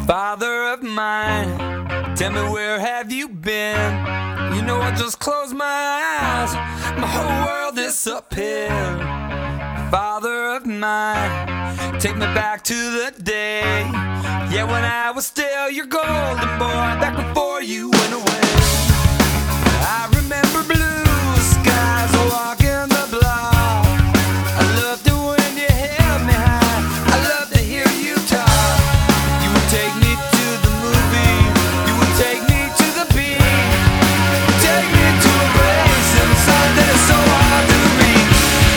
Father of mine, tell me where have you been? You know I just close my eyes, my whole world is up here. Father of mine, take me back to the day, yeah, when I was still your golden boy, back before you went away. I remember blue skies walking the block. I loved it when you held me high, I loved to hear you talk. You would take me to the movie, you would take me to the beach, you take me to a place in the sun that is so hard to reach.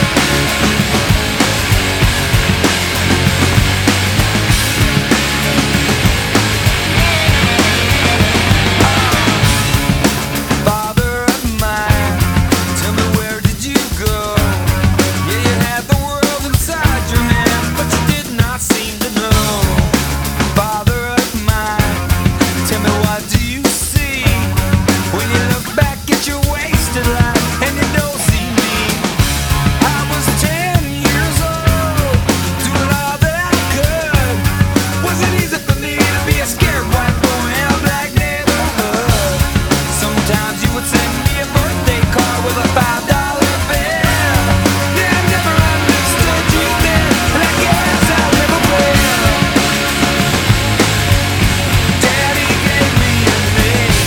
Father of mine, tell me where did you go? Yeah, you had the world inside your hands, but you did not seem to know. Father of mine, tell me what do you see when you look back at your wasted life and you don't see me? I was 10 years old, doing all that I could. Was it easy for me to be a scared white boy in a black neighborhood? Sometimes you would send me a birthday card with a $5 bill. Yeah, I never understood you then, and I guess I never will. Daddy gave me a name.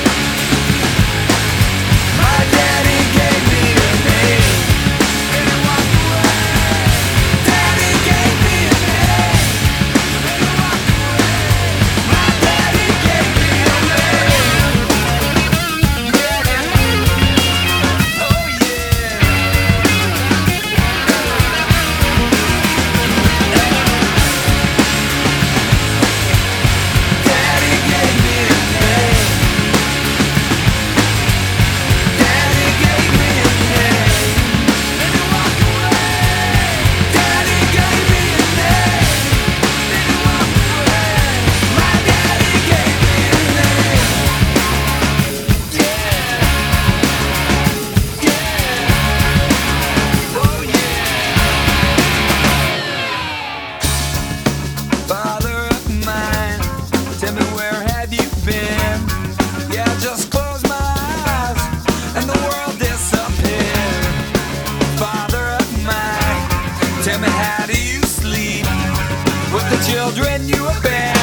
My daddy gave me a name. And he walked away. Daddy gave me a name. And he walked away. My daddy gave me a name. Yeah. Oh yeah. Daddy gave me a name. Daddy gave me a name. And he walked away. Daddy gave me a name. And he walked away. My daddy gave me a name. Yeah. Yeah. Oh yeah. Father of mine, tell me where have you been? Yeah, I just close my eyes and the world disappeared. Father of mine, tell me how do you sleep with the children you abandoned?